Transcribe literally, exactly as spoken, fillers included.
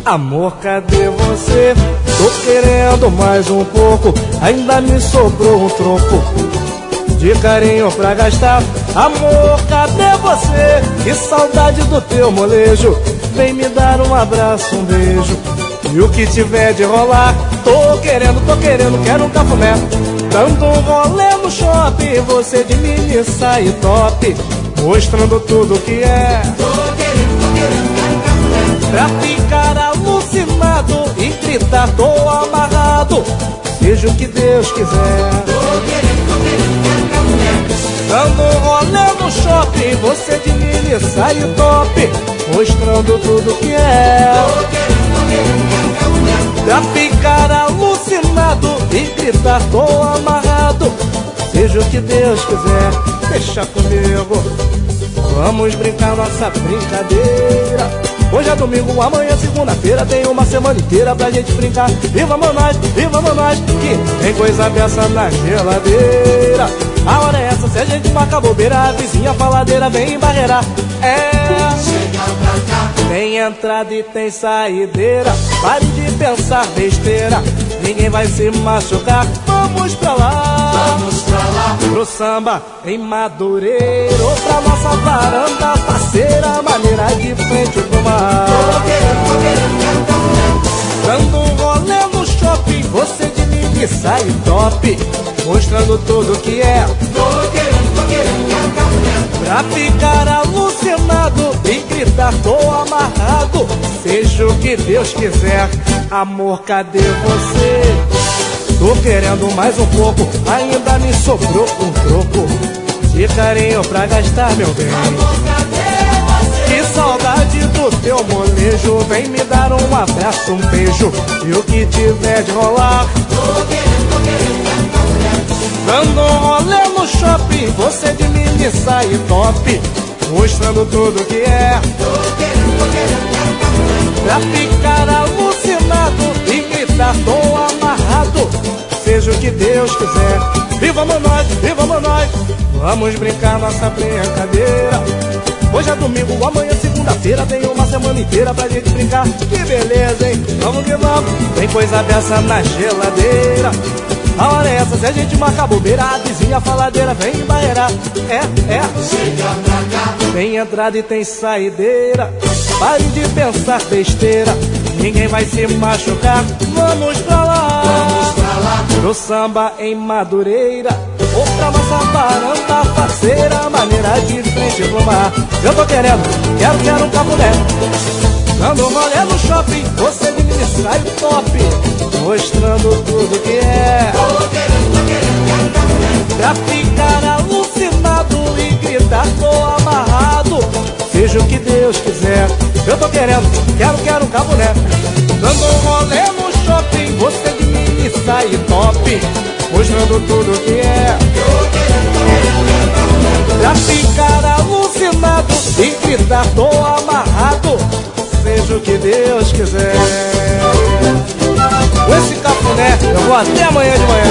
Amor, cadê você? Tô querendo mais um pouco, ainda me sobrou um troco de carinho pra gastar. Amor, cadê você? Que saudade do teu molejo. Vem me dar um abraço, um beijo, e o que tiver de rolar. Tô querendo, tô querendo, quero um cafuné. Dando um rolê no shopping, você de mini sai top, mostrando tudo que é. Tô querendo, tô querendo, quero um cafuné. Pra ficar alucinado e gritar, tô amarrado, seja o que Deus quiser. Tô querendo, tô querendo, quero um cafuné. Dando um rolê no shopping, você de mini sai top, mostrando tudo que é. Tô querendo, tô querendo, quero um cafuné. Pra ficar alucinado e gritar, tô amarrado, seja o que Deus quiser. Deixa comigo, vamos brincar nossa brincadeira. Hoje é domingo, amanhã é segunda-feira, tem uma semana inteira pra gente brincar. E vamos nós, e vamos nós, que tem coisa dessa na geladeira. A hora é essa, se a gente marca bobeira, a vizinha faladeira vem embarrear. É, chega pra cá. tem entrada e tem saideira, pare de pensar besteira, ninguém vai se machucar. Vamos pra lá, Vamos pra lá. pro samba em Madureira, ou pra nossa varanda parceira, maneira de frente pro mar. Tô querendo, tô querendo, quero um cafuné. Dando um rolê no shopping, você de mim sai top, mostrando tudo que é. Tô querendo, tô querendo, quero um cafuné. Pra ficar alucinado e gritar, tô amarrado, seja o que Deus quiser. Amor, cadê você? Tô querendo mais um pouco, ainda me sobrou um troco de carinho pra gastar, meu bem. Amor, cadê você? Que saudade do teu molejo, vem me dar um abraço, um beijo, e o que tiver de rolar. Tô querendo, tô querendo, quero um cafuné. Dando um rolê no shopping, você de mini sai top, mostrando tudo que é. Tô querendo, tô querendo, quero um cafuné. Pra ficar alucinado e gritar, tô amarrado, seja o que Deus quiser. E vamos nós, e vamos nós, vamos brincar nossa brincadeira. Hoje é domingo, amanhã é segunda-feira, tem uma semana inteira pra gente brincar. Que beleza, hein? Vamos que vamos, tem coisa dessa na geladeira. A hora é essa, se a gente marca bobeira, a vizinha faladeira vem embarrear. É, é, Chega pra cá. tem entrada e tem saideira, pare de pensar besteira, ninguém vai se machucar. Vamos pra lá, Vamos pra lá. pro samba em Madureira, ou pra nossa varanda parceira, maneira de frente pro mar. Eu tô querendo, quero, quero um cafuné. Dando um rolê no shopping, você de mim sai top, mostrando tudo que é. Tô querendo, tô querendo, quero um cafuné. Pra ficar alucinado e gritar, tô amarrado, seja o que Deus quiser. Eu tô querendo, quero, quero um cafuné. Dando um rolê no shopping, você de mim sai top, mostrando tudo que é. Tô querendo, tô querendo, quero um cafuné. Pra ficar alucinado e gritar, tô amarrado, seja o que Deus quiser. Com esse cafuné, eu vou até amanhã de manhã.